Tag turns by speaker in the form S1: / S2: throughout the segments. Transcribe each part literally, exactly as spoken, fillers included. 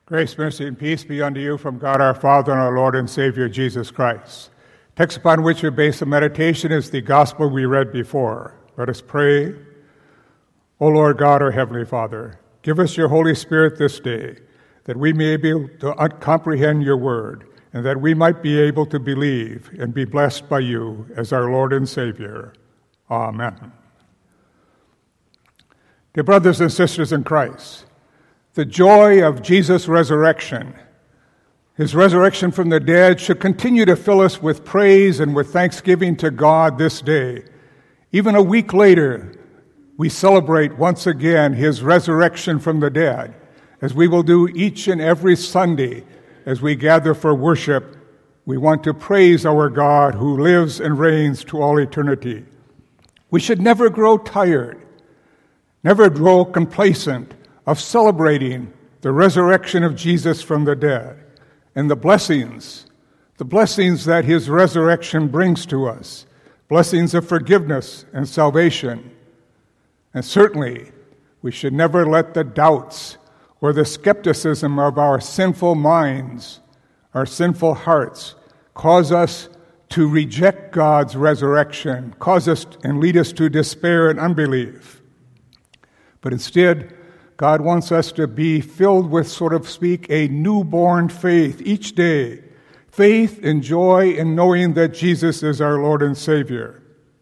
S1: Grace, mercy, and peace be unto you from God our Father and our Lord and Savior, Jesus Christ. Text upon which we base the meditation is the gospel we read before. Let us pray. O Lord God, our Heavenly Father, give us your Holy Spirit this day, that we may be able to comprehend your word, and that we might be able to believe and be blessed by you as our Lord and Savior. Amen. Dear brothers and sisters in Christ, the joy of Jesus' resurrection, his resurrection from the dead, should continue to fill us with praise and with thanksgiving to God this day. Even a week later, we celebrate once again his resurrection from the dead, as we will do each and every Sunday as we gather for worship. We want to praise our God who lives and reigns to all eternity. We should never grow tired, never grow complacent of celebrating the resurrection of Jesus from the dead and the blessings, the blessings that his resurrection brings to us, blessings of forgiveness and salvation. And certainly, we should never let the doubts or the skepticism of our sinful minds, our sinful hearts, cause us to reject God's resurrection, cause us and lead us to despair and unbelief. But instead, God wants us to be filled with, so to speak, a newborn faith each day. Faith and joy in knowing that Jesus is our Lord and Savior.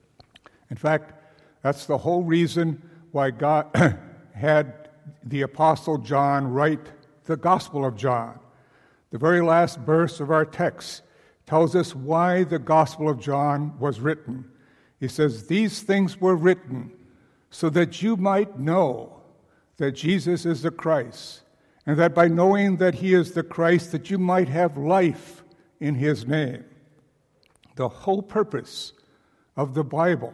S1: In fact, that's the whole reason why God had the Apostle John write the Gospel of John. The very last verse of our text tells us why the Gospel of John was written. He says, "These things were written so that you might know that Jesus is the Christ, and that by knowing that he is the Christ, that you might have life in his name." The whole purpose of the Bible,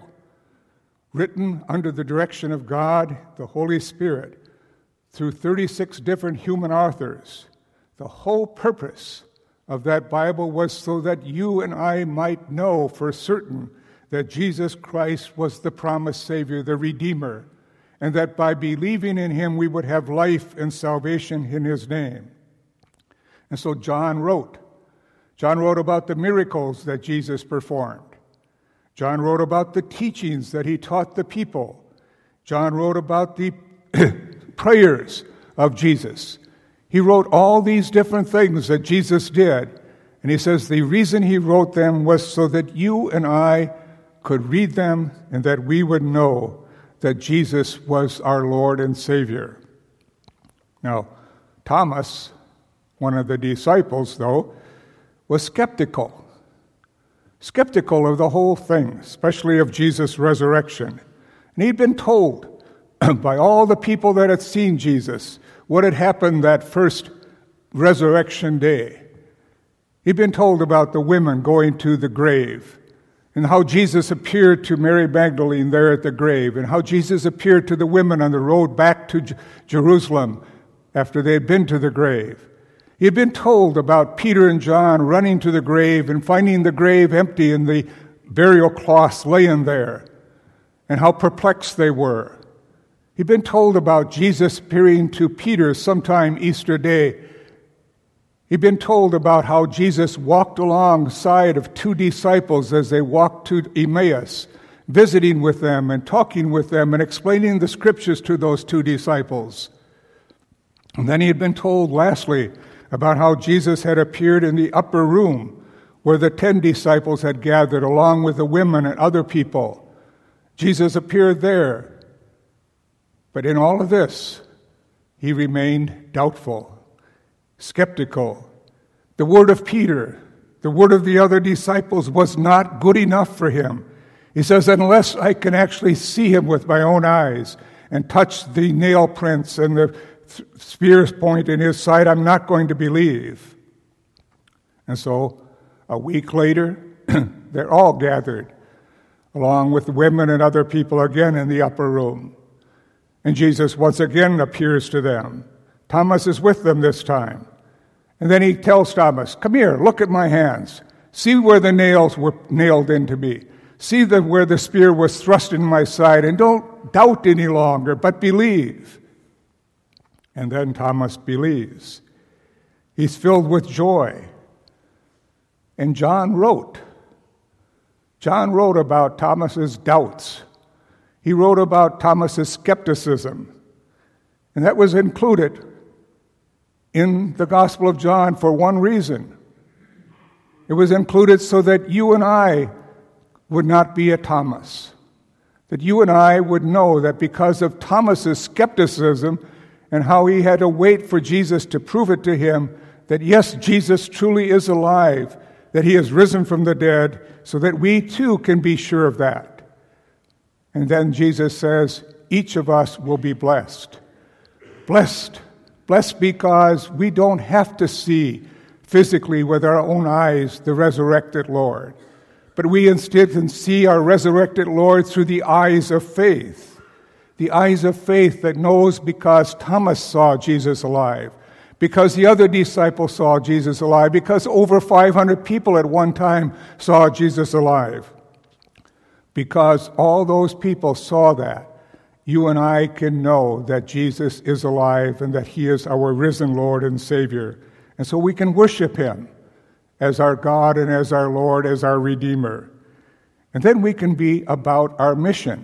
S1: written under the direction of God, the Holy Spirit, through thirty-six different human authors, the whole purpose of that Bible was so that you and I might know for certain that Jesus Christ was the promised Savior, the Redeemer, and that by believing in him we would have life and salvation in his name. And so John wrote. John wrote about the miracles that Jesus performed. John wrote about the teachings that he taught the people. John wrote about the prayers of Jesus. He wrote all these different things that Jesus did. And he says the reason he wrote them was so that you and I could read them and that we would know that Jesus was our Lord and Savior. Now, Thomas, one of the disciples, though, was skeptical. Skeptical of the whole thing, especially of Jesus' resurrection. And he'd been told by all the people that had seen Jesus what had happened that first resurrection day. He'd been told about the women going to the grave, and how Jesus appeared to Mary Magdalene there at the grave, and how Jesus appeared to the women on the road back to J- Jerusalem after they had been to the grave. He had been told about Peter and John running to the grave and finding the grave empty and the burial cloths laying there, and how perplexed they were. He'd been told about Jesus appearing to Peter sometime Easter day. He'd been told about how Jesus walked alongside of two disciples as they walked to Emmaus, visiting with them and talking with them and explaining the scriptures to those two disciples. And then he had been told, lastly, about how Jesus had appeared in the upper room where the ten disciples had gathered along with the women and other people. Jesus appeared there. But in all of this, he remained doubtful, skeptical. The word of Peter, the word of the other disciples was not good enough for him. He says, unless I can actually see him with my own eyes and touch the nail prints and the spear's point in his side, I'm not going to believe. And so a week later, they're all gathered, along with the women and other people again in the upper room. And Jesus once again appears to them. Thomas is with them this time. And then he tells Thomas, come here, look at my hands. See where the nails were nailed into me. See the, where the spear was thrust in my side. And don't doubt any longer, but believe. And then Thomas believes. He's filled with joy. And John wrote. John wrote about Thomas's doubts. He wrote about Thomas's skepticism. And that was included in the Gospel of John for one reason. It was included so that you and I would not be a Thomas. That you and I would know that because of Thomas's skepticism and how he had to wait for Jesus to prove it to him, that yes, Jesus truly is alive, that he has risen from the dead, so that we too can be sure of that. And then Jesus says, each of us will be blessed. Blessed. Blessed because we don't have to see physically with our own eyes the resurrected Lord. But we instead can see our resurrected Lord through the eyes of faith. The eyes of faith that knows because Thomas saw Jesus alive, because the other disciples saw Jesus alive, because over five hundred people at one time saw Jesus alive. Because all those people saw that, you and I can know that Jesus is alive and that he is our risen Lord and Savior. And so we can worship him as our God and as our Lord, as our Redeemer. And then we can be about our mission.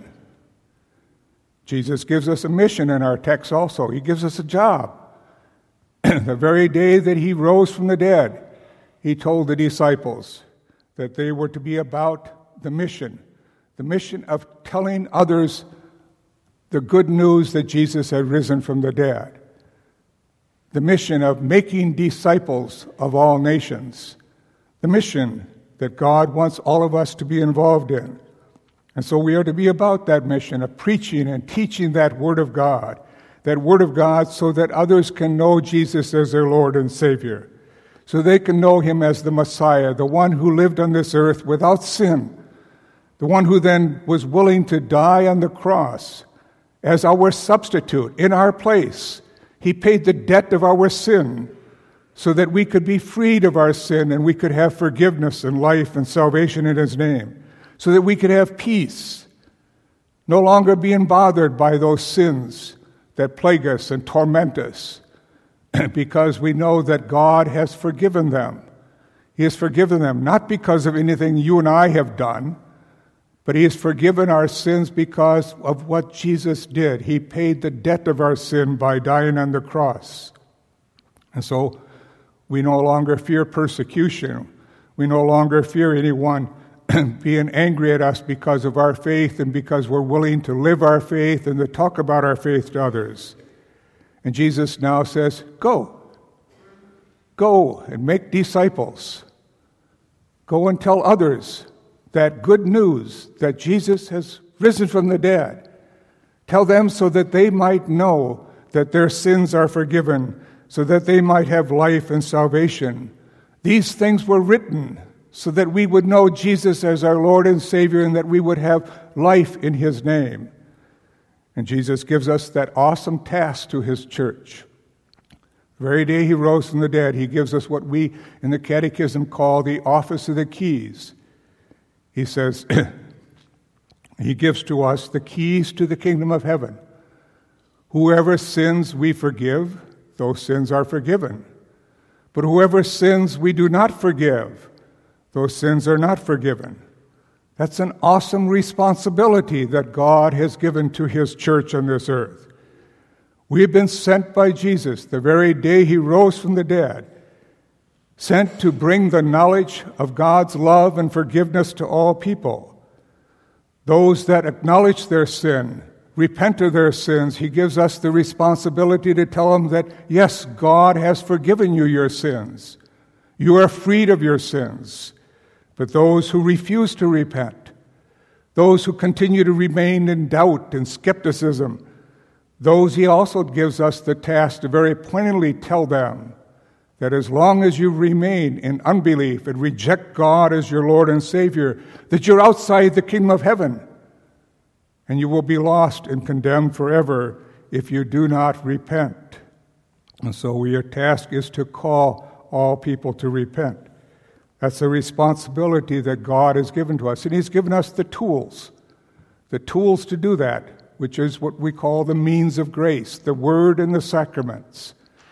S1: Jesus gives us a mission in our text also. He gives us a job. The very day that he rose from the dead, he told the disciples that they were to be about the mission, the mission of telling others the good news that Jesus had risen from the dead, the mission of making disciples of all nations, the mission that God wants all of us to be involved in. And so we are to be about that mission of preaching and teaching that Word of God, that Word of God so that others can know Jesus as their Lord and Savior, so they can know him as the Messiah, the one who lived on this earth without sin, the one who then was willing to die on the cross as our substitute in our place. He paid the debt of our sin so that we could be freed of our sin and we could have forgiveness and life and salvation in his name, so that we could have peace, no longer being bothered by those sins that plague us and torment us, because we know that God has forgiven them. He has forgiven them not because of anything you and I have done, but he has forgiven our sins because of what Jesus did. He paid the debt of our sin by dying on the cross. And so we no longer fear persecution. We no longer fear anyone being angry at us because of our faith and because we're willing to live our faith and to talk about our faith to others. And Jesus now says, go. Go and make disciples. Go and tell others that good news that Jesus has risen from the dead. Tell them so that they might know that their sins are forgiven, so that they might have life and salvation. These things were written so that we would know Jesus as our Lord and Savior and that we would have life in his name. And Jesus gives us that awesome task to his church. The very day he rose from the dead, he gives us what we in the Catechism call the office of the keys. He says, he gives to us the keys to the kingdom of heaven. Whoever sins we forgive, those sins are forgiven. But whoever sins we do not forgive, those sins are not forgiven. That's an awesome responsibility that God has given to his church on this earth. We have been sent by Jesus the very day he rose from the dead, sent to bring the knowledge of God's love and forgiveness to all people. Those that acknowledge their sin, repent of their sins, he gives us the responsibility to tell them that, yes, God has forgiven you your sins. You are freed of your sins. But those who refuse to repent, those who continue to remain in doubt and skepticism, those he also gives us the task to very plainly tell them that as long as you remain in unbelief and reject God as your Lord and Savior, that you're outside the kingdom of heaven, and you will be lost and condemned forever if you do not repent. And so your task is to call all people to repent. That's a responsibility that God has given to us, and he's given us the tools, the tools to do that, which is what we call the means of grace, the word and the sacraments.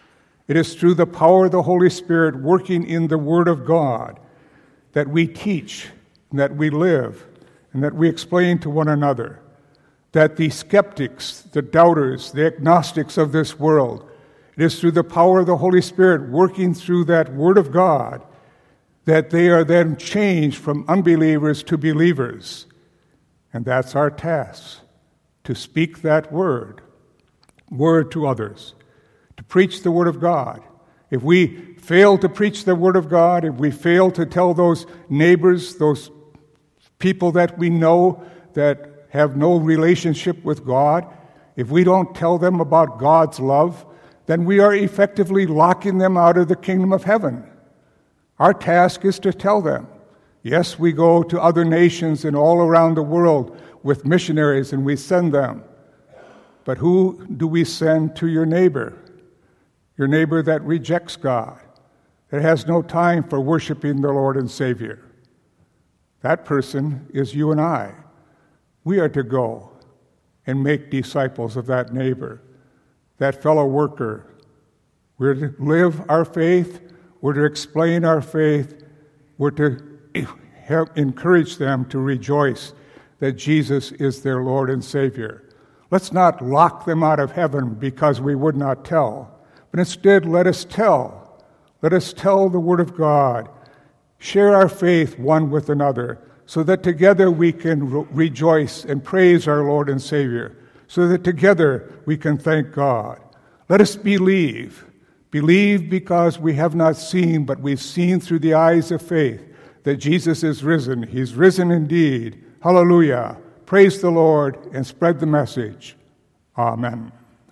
S1: It is through the power of the Holy Spirit working in the Word of God that we teach, and that we live, and that we explain to one another, that the skeptics, the doubters, the agnostics of this world, it is through the power of the Holy Spirit working through that Word of God that they are then changed from unbelievers to believers. And that's our task, to speak that word, word to others, to preach the Word of God. If we fail to preach the Word of God, if we fail to tell those neighbors, those people that we know that have no relationship with God, if we don't tell them about God's love, then we are effectively locking them out of the kingdom of heaven. Our task is to tell them. Yes, we go to other nations and all around the world with missionaries and we send them. But who do we send to your neighbor? Your neighbor that rejects God, that has no time for worshiping the Lord and Savior. That person is you and I. We are to go and make disciples of that neighbor, that fellow worker. We're to live our faith. We're to explain our faith. We're to help encourage them to rejoice that Jesus is their Lord and Savior. Let's not lock them out of heaven because we would not tell, but instead let us tell. Let us tell the Word of God. Share our faith one with another so that together we can re- rejoice and praise our Lord and Savior, so that together we can thank God. Let us believe. Believe because we have not seen, but we've seen through the eyes of faith that Jesus is risen. He's risen indeed. Hallelujah. Praise the Lord and spread the message. Amen.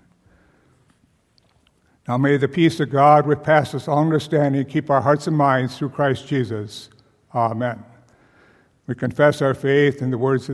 S1: Now may the peace of God, which passes all understanding, keep our hearts and minds through Christ Jesus. Amen. We confess our faith in the words of